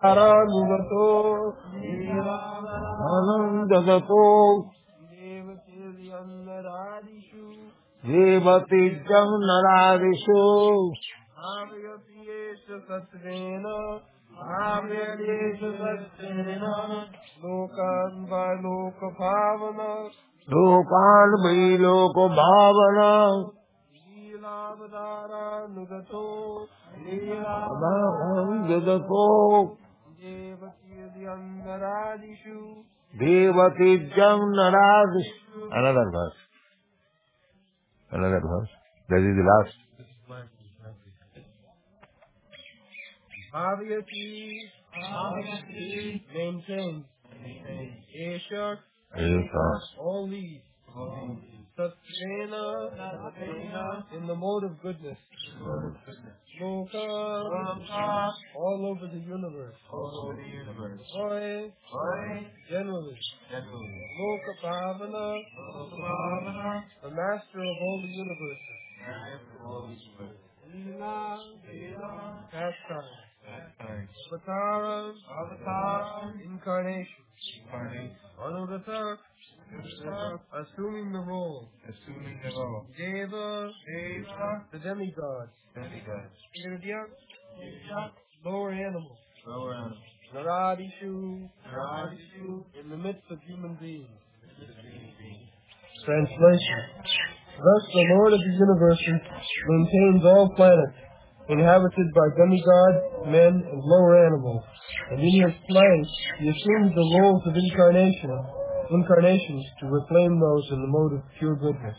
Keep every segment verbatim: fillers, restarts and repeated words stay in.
Aranugato Anandagato Devati Jam Naradishu Avyatiyesha Satvena Avyatiyesha Satvena Lokan by Loka Bhavana Lokan by Loka Bhavana Leelavadara Nugato Leelavadara Devati Naradishu Devati Jam Naradishu. Another verse. Another verse. That is the last. Avyati, Avyati, maintain, Esha, Esha, all these, Satvena, in the mode of goodness, Loka, all over the universe, Hoy, generally, Loka Bhavana, the master of all the universes, Leela, pastime, Avatara, Avatar, incarnation, Anugata, assuming the role, assuming the role, Deva, Deva, the demigod, demigod, Irdya, lower animals, lower animals, Naradishu, Naradishu, in the midst of human beings. Translation. Thus the Lord of the universes maintains all planets, inhabited by demigods, men, and lower animals, and in his place he assumes the roles of incarnation, incarnations to reclaim those in the mode of pure goodness.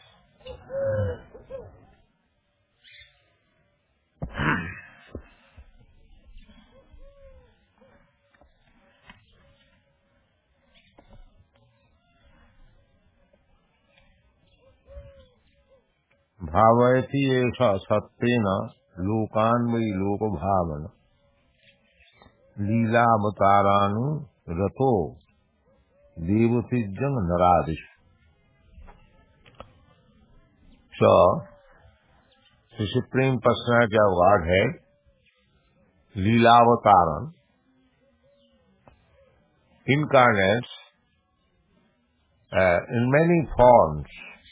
Bhavayati esha sattena lokan vai loka bhavana Leela avataranu rato devasijjam naradish. So, the Supreme Personality of Godhead, Leela Avataran, incarnates uh, in many forms,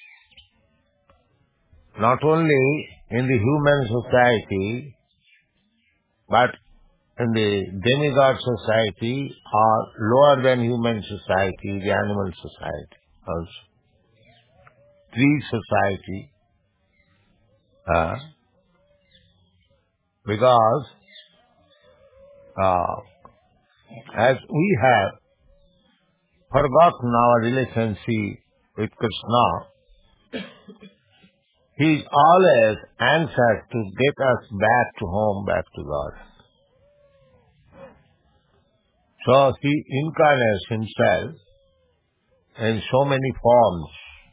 not only in the human society, but in the demigod society or lower than human society, the animal society also. Tree society, uh, because uh, as we have forgotten our relationship with Krishna, he is always anxious to get us back to home, back to God. So he incarnates himself in so many forms.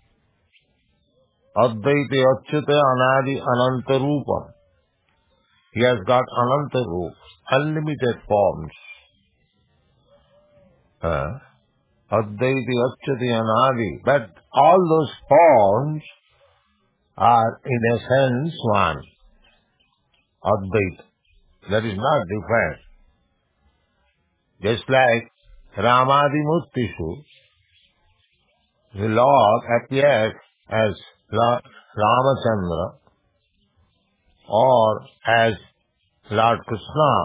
Advaita Achyuta Anadi Ananta Rupa. He has got Ananta Rupa, unlimited forms. Uh, Advaita Achyuta Anadi. But all those forms are in essence one. Advaita. That is not different. Just like Ramadi Murtishu, the Lord appears as Lord Ramachandra or as Lord Krishna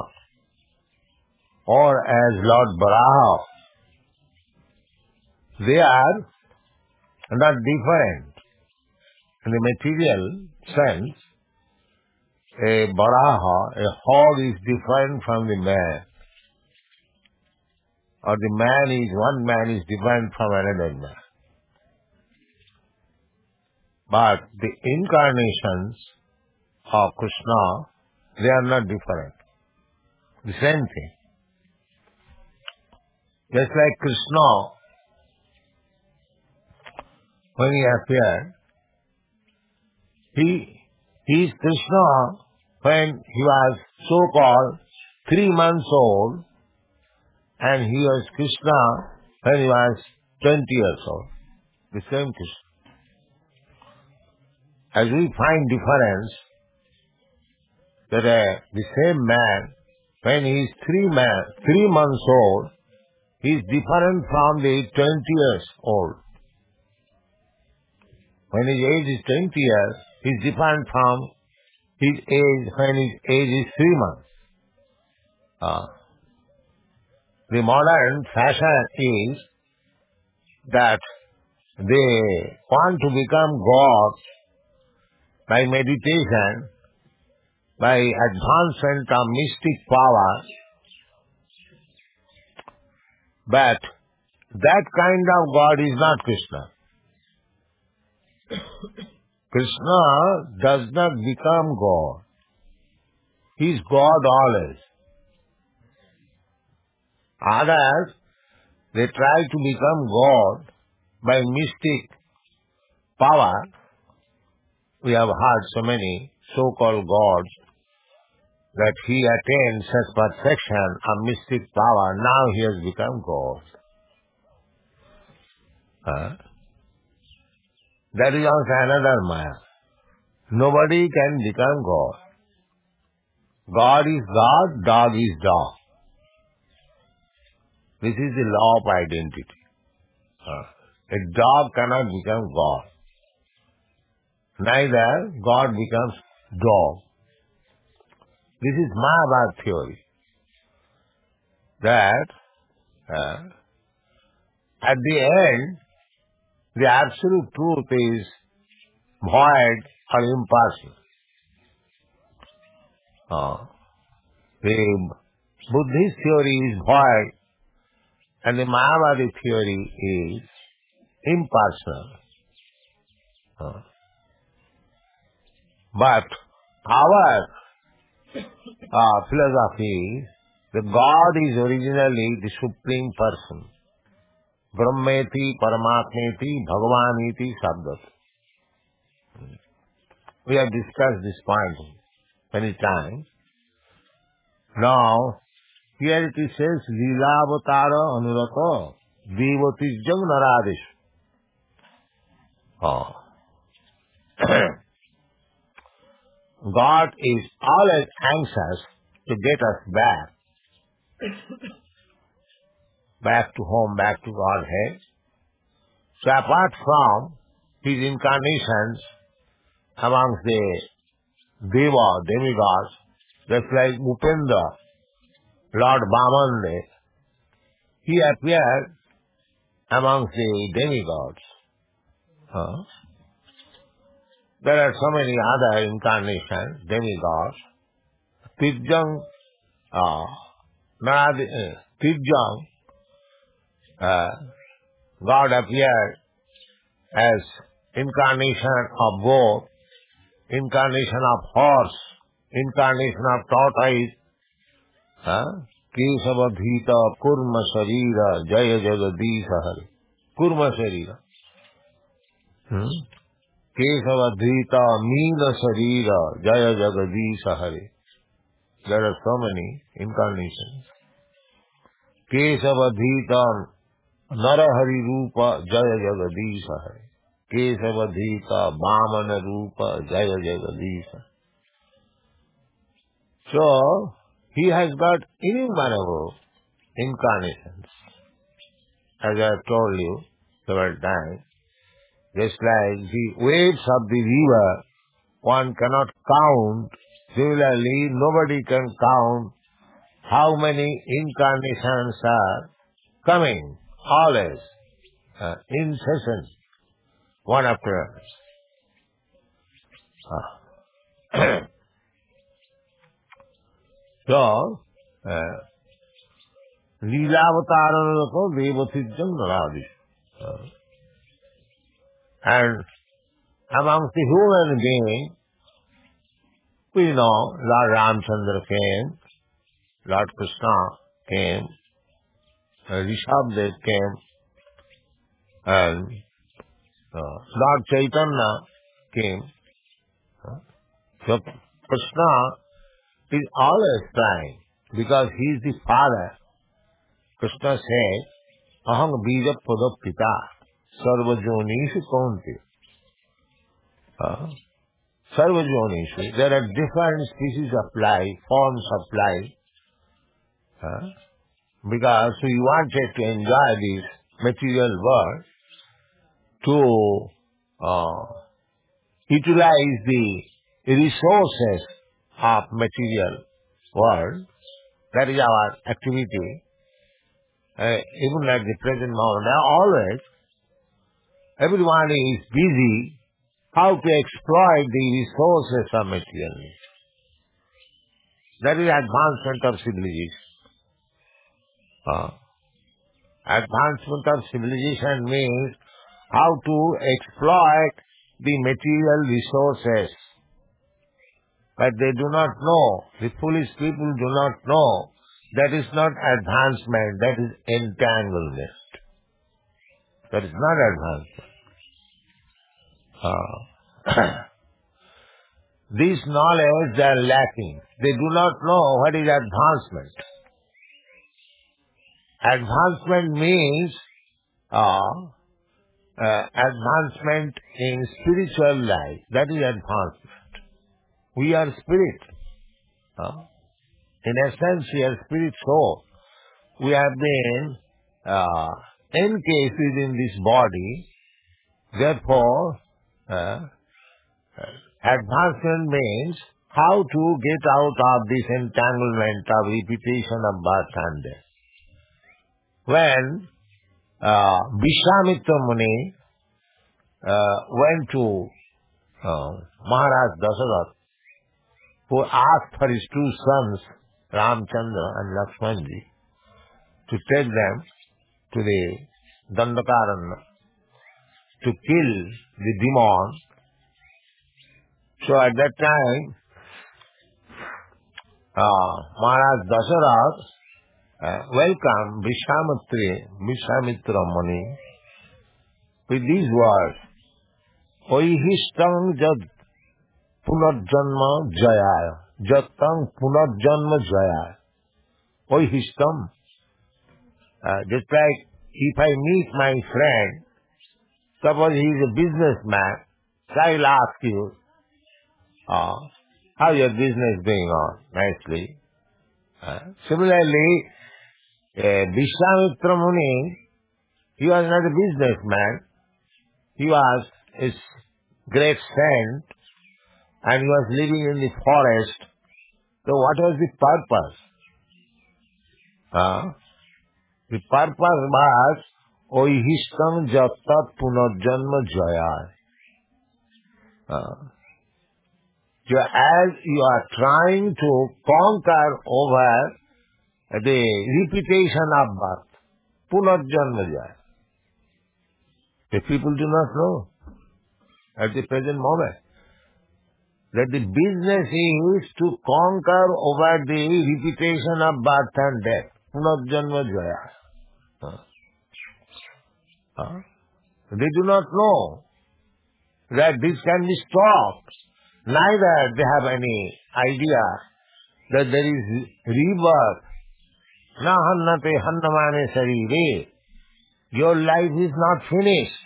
or as Lord Varaha. They are not different. In the material sense, a Varaha, a hog is different from the man. Or the man is, one man is different from another man. But the incarnations of Krishna, they are not different. The same thing. Just like Krishna, when he appeared, he, he is Krishna when he was so-called three months old, and he was Krishna when he was twenty years old. The same Krishna. As we find difference, that uh, the same man, when he is three, man, three months old, he is different from the twenty years old. When his age is twenty years, he is different from his age when his age is three months. Uh, the modern fashion is that they want to become gods by meditation, by advancement of mystic power, but that kind of God is not Krishna. Krishna does not become God. He is God always. Others, they try to become God by mystic power. We have heard so many so-called gods that he attained such perfection of mystic power, now he has become God. Huh? That is also another Maya. Nobody can become God. God is God, dog is dog. This is the law of identity. Huh? A dog cannot become God. Neither God becomes dog. This is Mayavad theory. That uh, at the end, the absolute truth is void or impartial. Uh, the Buddhist theory is void and the Mayavadi theory is impartial. Uh, but our uh, philosophy is the God is originally the Supreme Person. Brahmeti, Paramatmeti, Bhagavaniti, Sabdat. We have discussed this point many times. Now, here it says, Leelavatara Anurata Devatijjam Naradish. Oh. God is always anxious to get us back. Back to home, back to Godhead. So apart from his incarnations amongst the Deva, demigods, just like Upendra, Lord Bhamande, he appeared amongst the demigods. Huh? There are so many other incarnations, demigods. Tijjang, uh, Naradi, uh, Tijjang, uh, God appeared as incarnation of goat, incarnation of horse, incarnation of tortoise, huh? Kesavadhita Kurma Sharira Jaya Jagadisha Hari. Kurma Sharira. Hmm? Kesavadhita Meena Sharira Jaya Jagadisha Hari. There are so many incarnations. Kesavadhita Narahari Rupa Jaya Jagadisha Hari. Kesavadhita Vamana Rupa Jaya Jagadisha. So, he has got innumerable incarnations. As I have told you several times, just like the waves of the river, one cannot count. Similarly, nobody can count how many incarnations are coming, always, uh, incessant, one after another. Uh. So, uh, Leelavatara ko Devatijjam Naradish. And amongst the human beings, we know Lord Ramchandra came, Lord Krishna came, Rishabdev came, and uh, Lord Chaitanya came. So Krishna is always trying, because he is the father. Krishna says, Aham bija pada pita, sarva jonishu kaunti. Uh, sarva jonishu. There are different species of life, forms of life, Huh? Because we wanted to enjoy this material world, to uh, utilize the resources of material world. That is our activity. Uh, even at the present moment, now always, everyone is busy how to exploit the resources of material needs. That is advancement of civilization. Uh, advancement of civilization means how to exploit the material resources. But they do not know, the foolish people do not know, that is not advancement, that is entanglement. That is not advancement. Uh, this knowledge they are lacking. They do not know what is advancement. Advancement means uh, uh, advancement in spiritual life. That is advancement. We are spirit. Uh, in essence, we are spirit soul. We have been uh, encased within this body. Therefore, uh, advancement means how to get out of this entanglement of repetition of birth and death. When uh, Vishwamitra Muni uh, went to uh, Maharaj Dasarath, who asked for his two sons, Ramchandra and Lakshmanji, to take them to the Dandakaranya to kill the demon. So at that time, uh, Maharaj Dasarath uh, welcomed Vishwamitra, Vishwamitra Muni with these words, Oihishtam jad punarjanma jayaya, jatang punarjanma jayaya. Oihishtam. Uh, just like if I meet my friend, suppose he is a businessman, so I will ask you, uh, how your business going on? Nicely. Uh, similarly, uh, Vishwamitra Muni, he was not a businessman. He was a great saint and he was living in the forest. So what was the purpose? Uh, the purpose was Oihishtam Jatat Punarjanma Jaya. Uh, so as you are trying to conquer over the repetition of birth, Punarjanma Jaya. The people do not know at the present moment that the business is to conquer over the repetition of birth and death. Punarjanma Jaya. Huh? Huh? They do not know that this can be stopped. Neither they have any idea that there is rebirth. Na hannate hannamane sarire. Your life is not finished.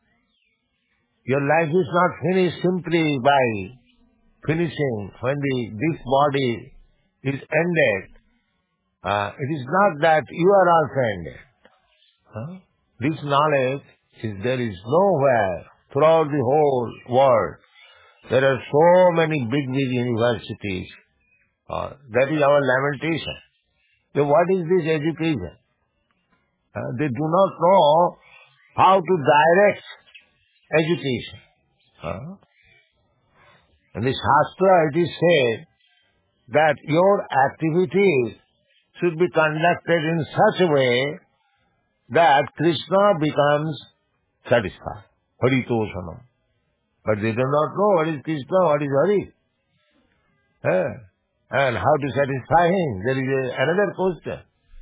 Your life is not finished simply by finishing when the this body is ended. Uh, it is not that you are also ended. Huh? This knowledge is there is nowhere throughout the whole world. There are so many big, big universities. Uh, that is our lamentation. So what is this education? Uh, they do not know how to direct education. Uh, in the Shastra it is said that your activities should be conducted in such a way that Krishna becomes satisfied. Haritoshanam. But they do not know what is Krishna, what is Hari. Eh? And how to satisfy him. There is a, another question.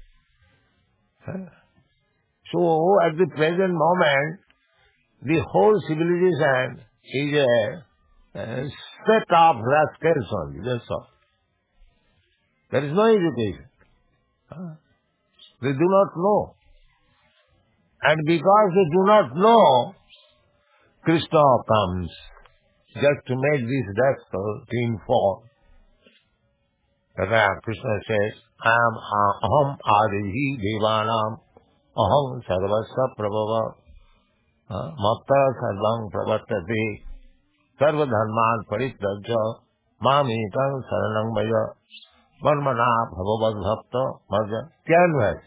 Eh? So, at the present moment, the whole civilization is a, a set of rascals only, that's all. There is no education. Huh? They do not know. And because they do not know, Krishna comes just to make this rascal to inform. That's why Krishna says, I am aham adihi devanam aham sarvasya prabhava matta sarvam pravartate sarva dharman parityajya mamekam saranam vaja varmana bhavavad bhakta madhya. Canvas.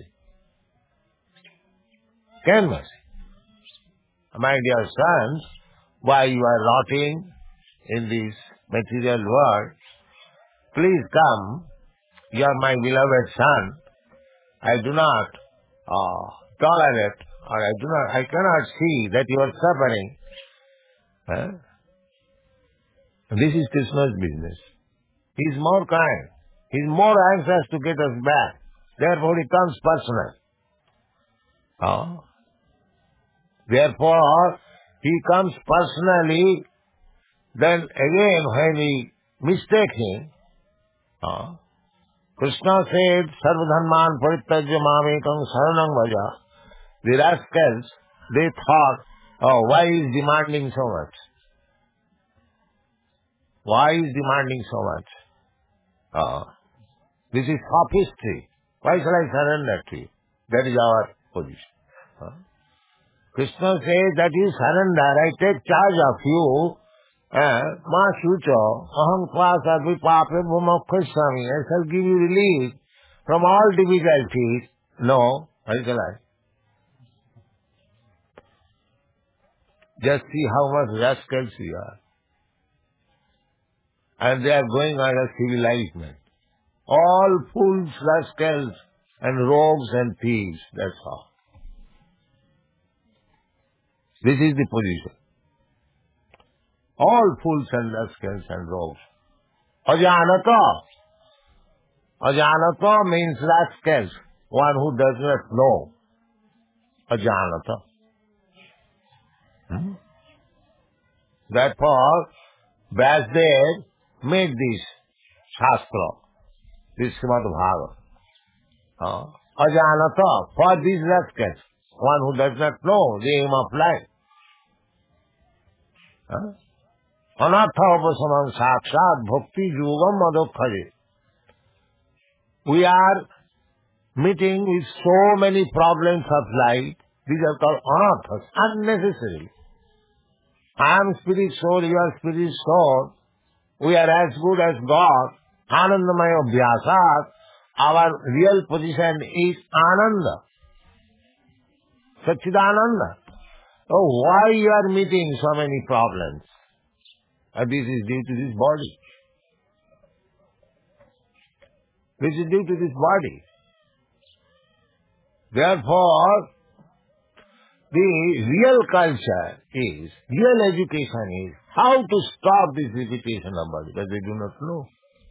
Canvas. My dear sons, why you are rotting in this material world, please come. You are my beloved son. I do not uh, tolerate, or I do not, I cannot see that you are suffering. Huh? This is Krishna's business. He is more kind. He is more anxious to get us back. Therefore, he comes personal. Uh, therefore, he comes personally. Then again, when we mistake him, uh, Krishna said, Sarvadharman parityajya mamekam saranam vaja. The rascals, they thought, oh, why is demanding so much? Why is demanding so much? Uh, this is sophistry. Why shall I surrender to you? That is our position. Uh, Krishna says that you surrender, I take charge of you. Ma shucho, aham kvasa vipape bhumakkhasami. I shall give you relief from all difficulties. No, why shall I? Just see how much rascals we are. And they are going on a civilized man. All fools, rascals, and rogues and thieves, that's all. This is the position. All fools and rascals and rogues. Ajanata. Ajanata means rascals, one who does not know. Ajanata. Hmm? Therefore, Vyasdev made this Shastra, this Srimad Bhagavatam. Uh, Ajanata, for these rascals, one who does not know the aim of life. Huh? Anatha upasamam sakshat bhakti yogam adokkhare. We are meeting with so many problems of life. These are called anathas, unnecessary. I am spirit soul, you are spirit soul. We are as good as God. Anandamaya abhyasat. Our real position is Ananda. Satchidananda. Oh, why you are meeting so many problems? And this is due to this body. This is due to this body. Therefore, the real culture is, real education is, how to stop this repetition of body, because they do not know.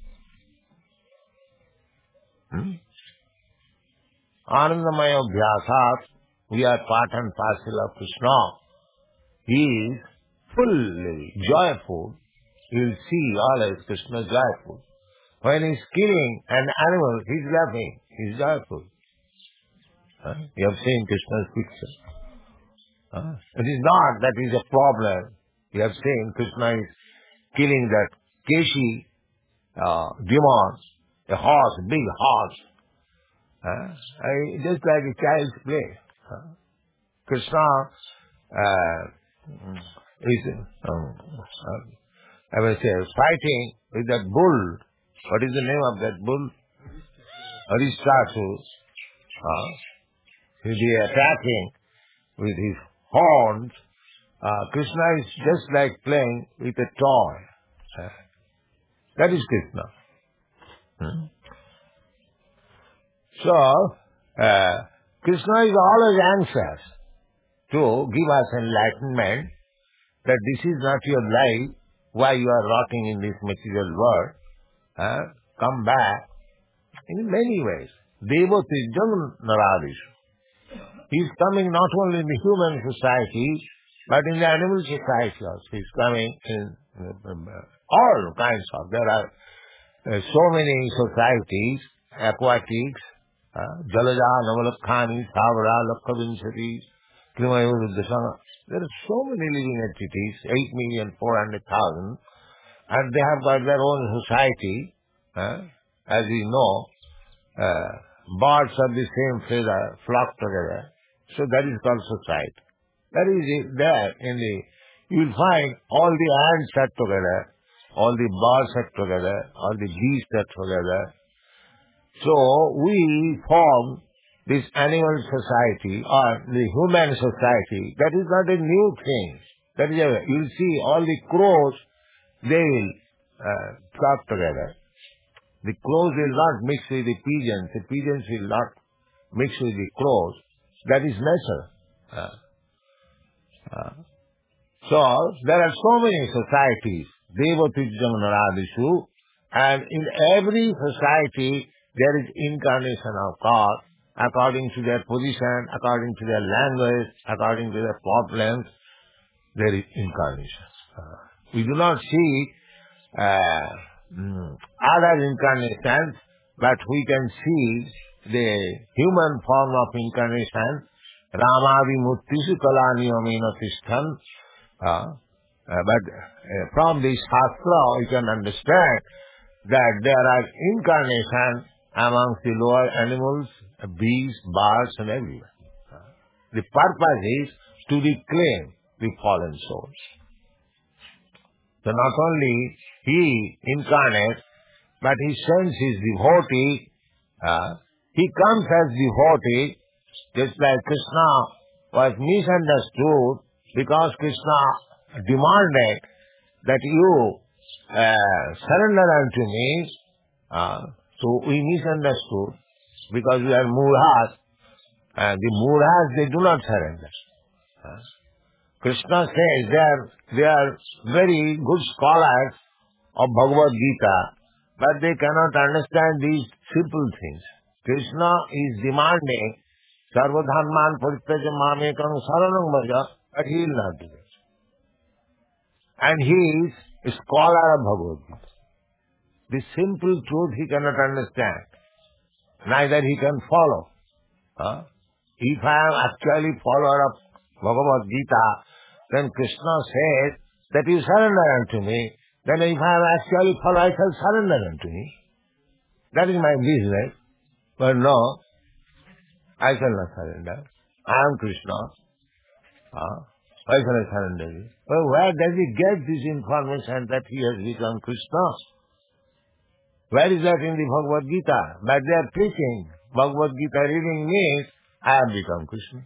Hmm? Anandamaya Abhyasat, we are part and parcel of Krishna. He is fully joyful. You will see always Krishna joyful. When he is killing an animal, he is laughing. He is joyful. Huh? You have seen Krishna's picture. Huh? It is not that is a problem. You have seen Krishna is killing that Keshi uh, demon, a horse, a big horse. Huh? I, just like a child's play. Huh? Krishna uh, is, um, uh, I will say, fighting with that bull. What is the name of that bull? Aristasur. Uh, he is attacking with his horns. Uh, Krishna is just like playing with a toy. Uh, that is Krishna. Hmm? So, uh, Krishna is always anxious to give us enlightenment that this is not your life, why you are rotting in this material world. Uh, come back in many ways. Devatijam naradishu. He is coming not only in the human society, but in the animal society also. He is coming in uh, all kinds of. There are uh, so many societies, aquatics, uh, Jalaja, Navalakhani, Thavara, Lakhavinchati, Klimayurudasana. There are so many living entities, eight million four hundred thousand, and they have got their own society. Uh, as we know, uh, birds of the same feather flock together. So that is called society. That is there in the, you will find all the ants are together, all the birds are together, all the bees are together. So we form this animal society or the human society. That is not a new thing. That is a, you will see all the crows, they will uh, flock together. The crows will not mix with the pigeons. The pigeons will not mix with the crows. That is nature. Uh, uh. So there are so many societies, Devatijjam Naradishu, and in every society there is incarnation of God according to their position, according to their language, according to their problems. There is incarnation. Uh, we do not see uh, mm, other incarnations, but we can see the human form of incarnation. Ramadi Murtisu Kalaniyamena Tishtan. Uh, uh, but uh, from this Shastra you can understand that there are incarnations amongst the lower animals, bees, birds and everywhere. Uh, the purpose is to reclaim the fallen souls. So not only he incarnates, but he sends his devotee. Uh, he comes as devotee, just like Krishna was misunderstood because Krishna demanded that you uh, surrender unto me. Uh, so we misunderstood because we are murhas. And the murhas, they do not surrender. Uh, Krishna says they are, they are very good scholars of Bhagavad Gita, but they cannot understand these simple things. Krishna is demanding Sarvadharman Parityajya Mamekam Saranam Bhaja, but he will not do it. And he is a scholar of Bhagavad Gita. The simple truth he cannot understand. Neither he can follow. Huh? If I am actually follower of Bhagavad Gita, then Krishna says that you surrender unto me. Then if I am actually follower, I shall surrender unto me. That is my business. But no, I shall not surrender. I am Krishna. Huh? Why shall I surrender you? Well, where does he get this information that he has become Krishna? Where is that in the Bhagavad Gita? But they are preaching. Bhagavad Gita reading means I have become Krishna.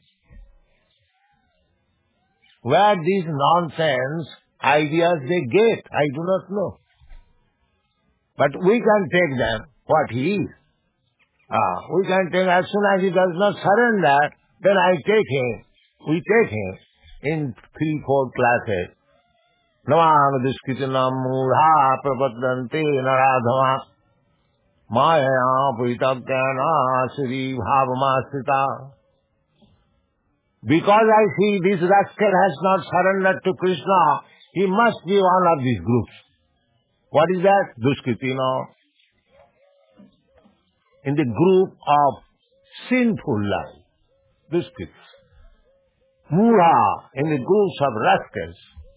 Where these nonsense ideas they get, I do not know. But we can take them, what he is. Ah, we can take, as soon as he does not surrender, then I take him. We take him in three, four classes. Namam Duskitanam Mudha Prabhaddante Naradhama Maya Pritapjana Sri Bhavamasita. Because I see this rascal has not surrendered to Krishna, he must be one of these groups. What is that? Duskitina. In the group of sinful life. Duskits. Mura, in the groups of rascals.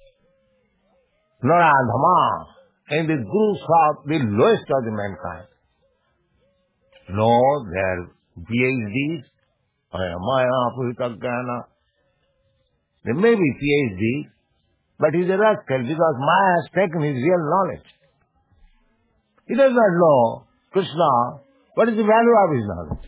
Naradhama, in the groups of the lowest of the mankind. No, they are PhDs. Maya Puritajnana. They may be PhD, but he is a rascal because Maya has taken his real knowledge. He does not know Krishna. What is the value of his knowledge?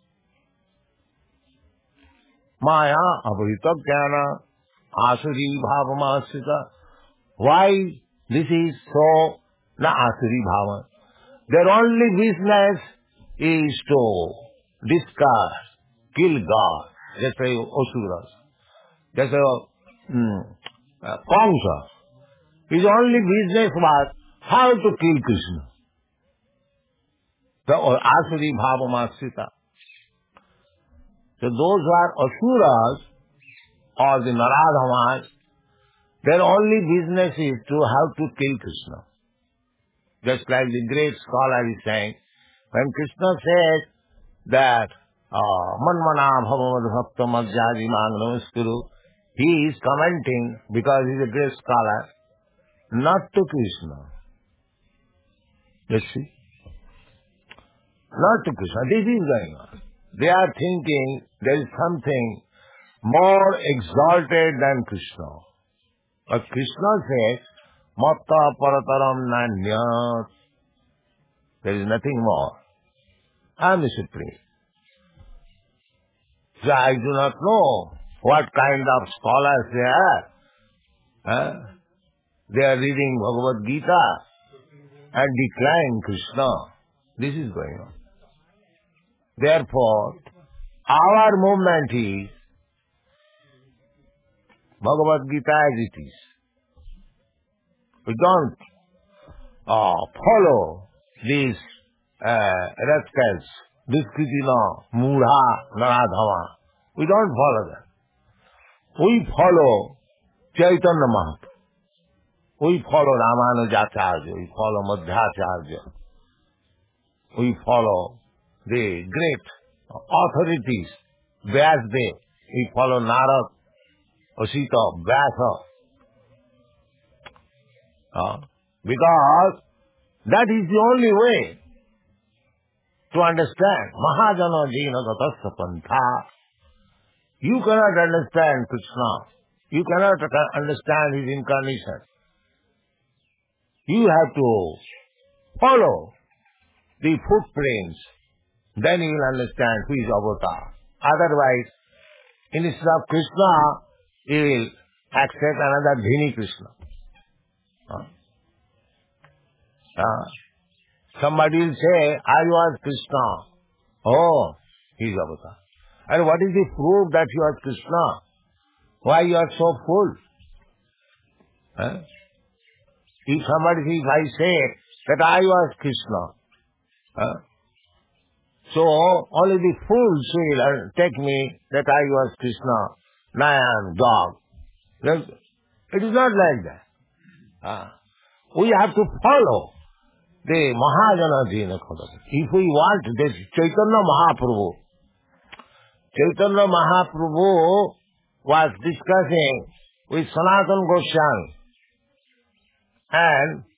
Maya Apuritajnana Asuri Bhavamasita. Why this is so? Na Asuri Bhava. Their only business is to discuss, kill God. Just say Asuras. Just say mm, uh, Kamsa. His only business was how to kill Krishna. The Asuri Bhavamasita. So those who are Asuras or the Naradhamas, their only business is to how to kill Krishna. Just like the great scholar is saying, when Krishna says that Manmana Bhavamad Bhakta Madhyadi Mangnamaskuru, he is commenting, because he is a great scholar, not to Krishna. You see? not to Krishna. This is going on. They are thinking there is something more exalted than Krishna. But Krishna says, Matta parataram nanyat. There is nothing more. I am the Supreme. So I do not know what kind of scholars they are. Huh? They are reading Bhagavad Gita and decline Krishna. This is going on. Therefore, our movement is Bhagavad Gita as it is. We don't uh, follow these uh, rascals, Duskritina, Mudha, Naradhava. We don't follow them. We follow Chaitanya Mahaprabhu. We follow Ramanujacharya. We follow Madhvacharya. We follow the great authorities, Vyasdev. We follow Narad, Asita, Vyasa. Uh, because that is the only way to understand. Mahajana jina gatasya pantha. You cannot understand Krishna. You cannot understand his incarnation. You have to follow the footprints. Then you will understand who is avatar. Otherwise, instead of Krishna, you will accept another Dhini Krishna. Huh? Uh, somebody will say, I was Krishna. Oh, he is avatar. And what is the proof that you are Krishna? Why you are so full? Huh? If somebody, if I say that I was Krishna, huh? so only the fools will take me that I was Krishna, lion, dog. It is not like that. Uh, we have to follow the Mahajana Jina Kodaka. If we want this Chaitanya Mahaprabhu, Chaitanya Mahaprabhu was discussing with Sanatana Goswami, and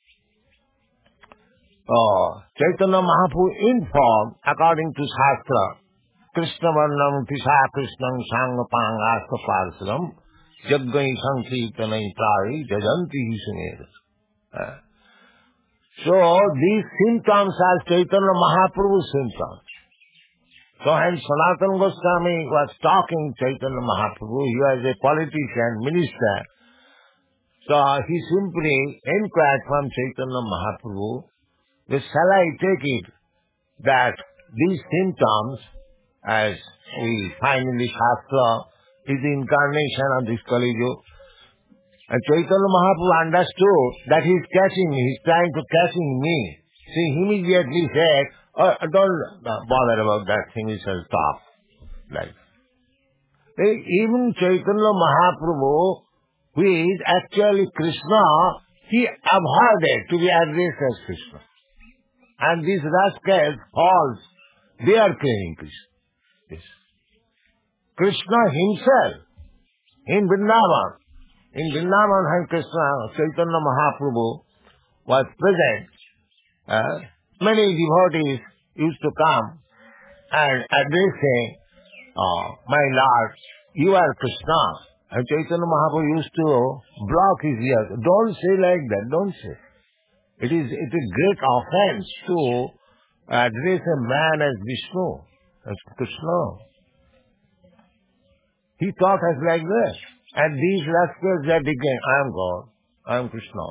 uh, Chaitanya Mahaprabhu informed, according to Shastra, Krishna Varnam Tisha Krishnam Sangapang Asta Parsaram Jaggai Sankirtanai Tari Jajanti Hisunera. So these symptoms are Chaitanya Mahaprabhu's symptoms. So when Sanatana Goswami was talking Chaitanya Mahaprabhu, he was a politician, minister. So he simply inquired from Chaitanya Mahaprabhu, that shall I take it that these symptoms, as we find in the Shastra, is the incarnation of this Kali Yuga. And Chaitanya Mahaprabhu understood that he is catching me, he is trying to catching me. So he immediately said, oh, don't bother about that thing, we shall stop. Like even Chaitanya Mahaprabhu, who is actually Krishna, he avoided to be addressed as Krishna. And these rascals, false, they are claiming Krishna. Yes. Krishna himself, in Vrindavan, in Vrindavan when Krishna, Chaitanya Mahaprabhu was present, uh, many devotees used to come and addressing, uh, my Lord, you are Krishna. And Chaitanya Mahaprabhu used to block his ears. Don't say like that, don't say. It is it is great offense to address a man as Vishnu, as Krishna. He taught us like this. And these rascals are declaring, I am God, I am Krishna.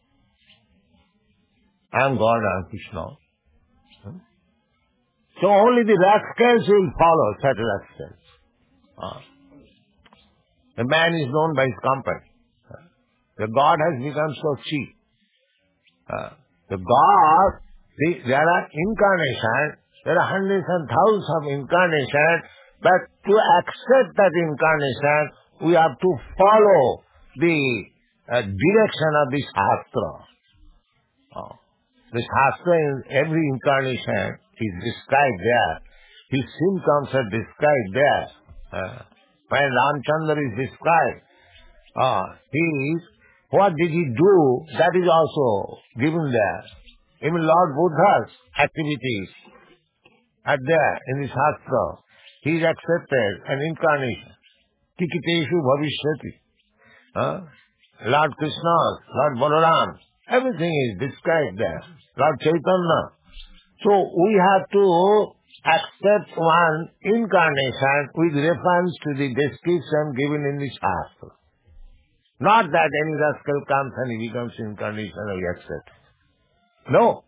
I am God, I am Krishna. Hmm? So only the rascals will follow such rascals. Ah. The man is known by his company. The God has become so cheap. Uh, the God, the, there are incarnations, there are hundreds and thousands of incarnations, but to accept that incarnation, we have to follow the uh, direction of the Shastra. Uh, the Shastra in every incarnation is described there. His symptoms are described there. Uh, when Ramchandra is described, uh, he is what did he do? That is also given there. Even Lord Buddha's activities are there in the Shastra. He is accepted an incarnation. Kikiteshu bhavishyati. Huh? Lord Krishna, Lord Balaram, everything is described there. Lord Chaitanya. So we have to accept one incarnation with reference to the description given in the Shastra. Not that any rascal comes and he becomes incarnation and we accept. No.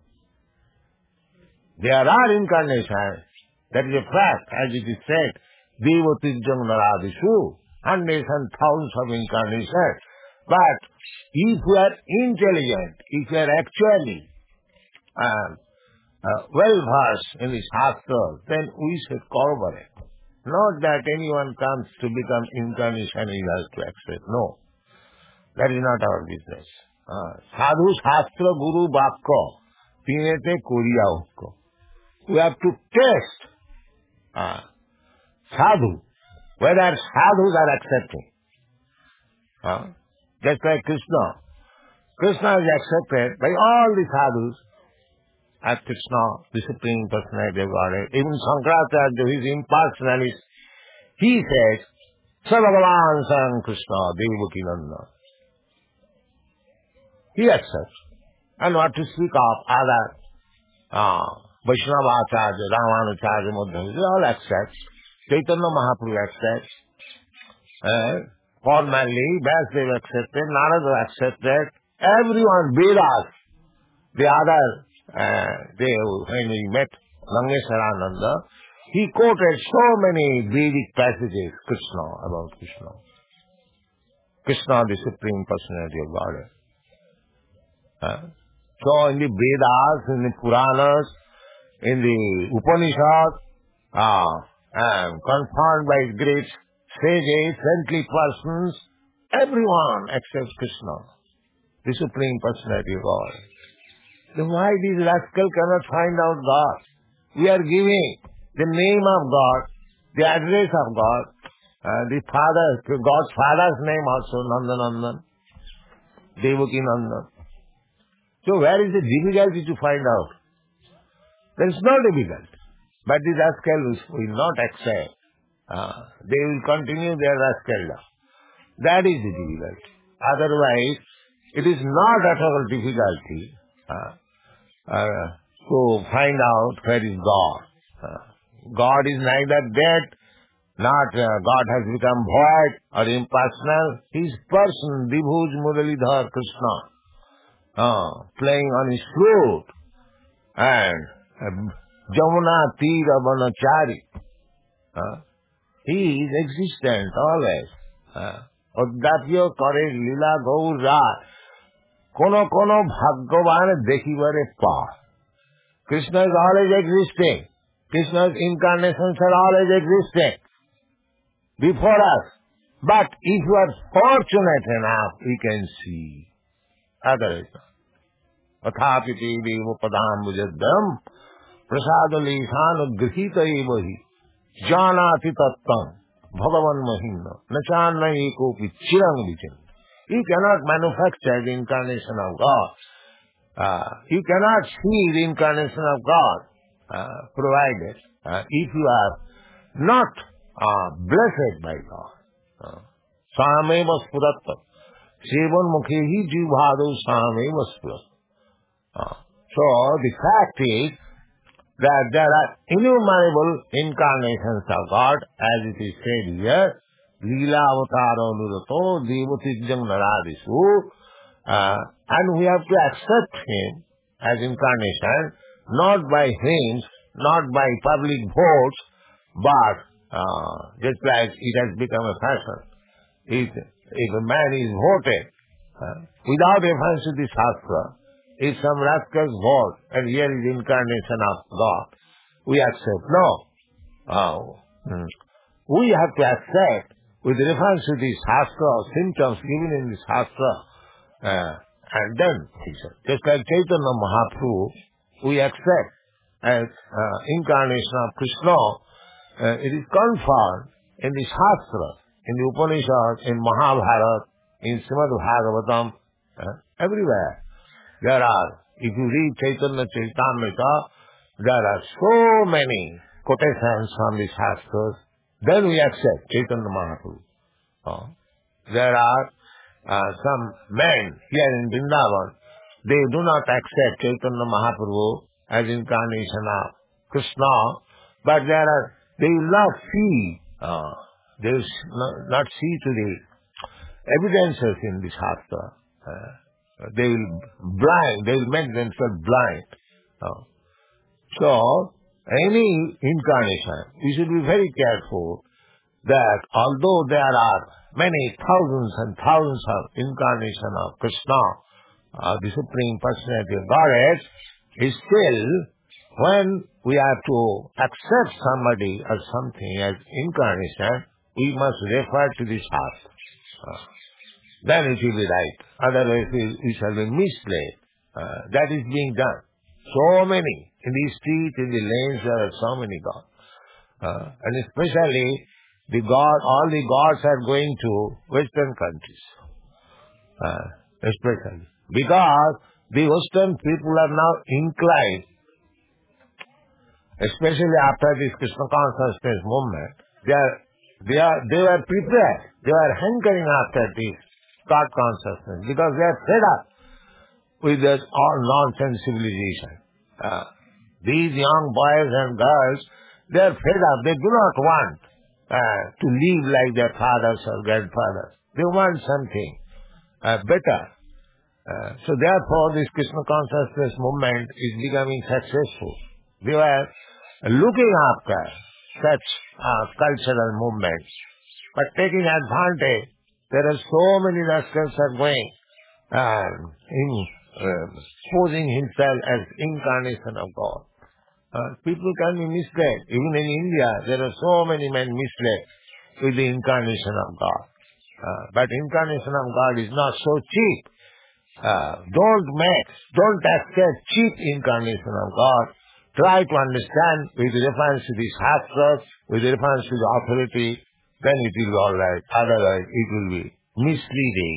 There are incarnations. That is a fact, as it is said, Devatijjam Naradishu, hundreds and thousands of incarnations. But if we are intelligent, if we are actually uh, uh, well-versed in the Shastra, then we should corroborate. Not that anyone comes to become incarnation and he has to accept. No. That is not our business. Uh, Sadhu Shastra Guru Bhakka Tinete Kuriya Ukko. We have to test uh, sadhu, whether sadhus are accepting. Uh, just like Krishna. Krishna is accepted by all the sadhus as Krishna, the Supreme Personality of Godhead. Even Shankaracharya, his impersonalist, he says, Sarvabhavan Sang Krishna, Devaki Nanda. He accepts. And what to speak of other uh, Vaishnavacharya, Ramanacharya, Madhava, they all accept. Chaitanya Mahaprabhu accepts. Uh, formally, Vyasadeva accepted, Narada accepted. Everyone, Vedas, the other, uh, they, when we met Langeswarananda, he quoted so many Vedic passages, Krishna, about Krishna. Krishna, the Supreme Personality of Godhead. Uh, so in the Vedas, in the Puranas, in the Upanishads, uh, and confirmed by great sages, saintly persons, everyone accepts Krishna, the Supreme Personality of God. Then why these rascals cannot find out God? We are giving the name of God, the address of God, uh, the Father, God's Father's name also, Nandanandan, Devaki Nandan. So where is the difficulty to find out? There is no difficulty. But the rascals will not accept. Uh, they will continue their rascaldom. That is the difficulty. Otherwise, it is not at all difficulty uh, uh, to find out where is God. Uh, God is neither dead, not uh, God has become void or impersonal. He is person, Dibhuj Muralidhar Krishna, uh, playing on his flute, and uh, Jamuna Tira Banachari. Uh, he is existent always. Oddatyo kare lila gaura. Kono kono bhagyavan dekhibare pa. Krishna is always existing. Krishna's incarnations are always existing before us. But if you are fortunate enough, we can see. Otherwise, Athapiti devo padam bujaddam prasadalishan grihita evahi janati tattam bhagavan mahimna nachanna ekopi chirang vichin. You cannot manufacture the incarnation of God. Uh, you cannot see the incarnation of God uh, provided uh, if you are not uh, blessed by God. Sameva spuratta. Sevan mukhehi jivhado sameva spuratta. So the fact is that there are innumerable incarnations of God, as it is said here, Leela avataro nurato devatijjam naradisu, uh, and we have to accept him as incarnation, not by hymns, not by public votes, but uh, just like it has become a fashion. If, if a man is voted, uh, without reference to the Shastra, if some rascals vote, and here is the incarnation of God, we accept. No. Uh, hmm. We have to accept with reference to the Shastra, symptoms given in the Shastra, uh, and then, he said, just like Chaitanya Mahaprabhu, we accept as uh, incarnation of Krishna, uh, it is confirmed in the Shastra, in the Upanishad, in Mahabharata, in Srimad Bhagavatam, uh, everywhere. There are, if you read Chaitanya Charitamrita, there are so many quotations from the Shastras, then we accept Chaitanya Mahaprabhu. Uh, there are uh, some men here in Vrindavan, they do not accept Chaitanya Mahaprabhu as incarnation of Krishna, but there are, they will not see, uh, they will not see to the evidences in the Shastra. Uh, they will blind, they will make themselves blind. Uh, so, any incarnation, we should be very careful that although there are many thousands and thousands of incarnations of Krishna, uh, the Supreme Personality of Godhead, is still, when we are to accept somebody or something as incarnation, we must refer to the Shastra. Uh, then it will be right. Otherwise we, we shall be misled. Uh, that is being done. So many. In the streets, in the lanes, there are so many gods. Uh, and especially, the god, all the gods are going to Western countries. Uh, especially. Because the Western people are now inclined, especially after this Krishna consciousness movement, they are, they are, they were prepared. They were hankering after this God consciousness because they are fed up with this all nonsense civilization. Uh, these young boys and girls, they are fed up. They do not want uh, to live like their fathers or grandfathers. They want something uh, better. Uh, so therefore, this Krishna consciousness movement is becoming successful. They were looking after such uh, cultural movements, but taking advantage. There are so many rascals are going uh, in uh, posing himself as incarnation of God. Uh, people can be misled. Even in India, there are so many men misled with the incarnation of God. Uh, but incarnation of God is not so cheap. Uh, don't mix, don't accept cheap incarnation of God. Try to understand with reference to the Shastras, with reference to the authority, then it will be all right. Otherwise, it will be misleading.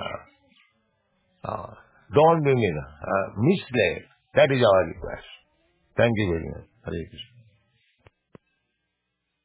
Uh, uh, don't be uh, misled. That is our request. Thank you very much. Hare Krishna.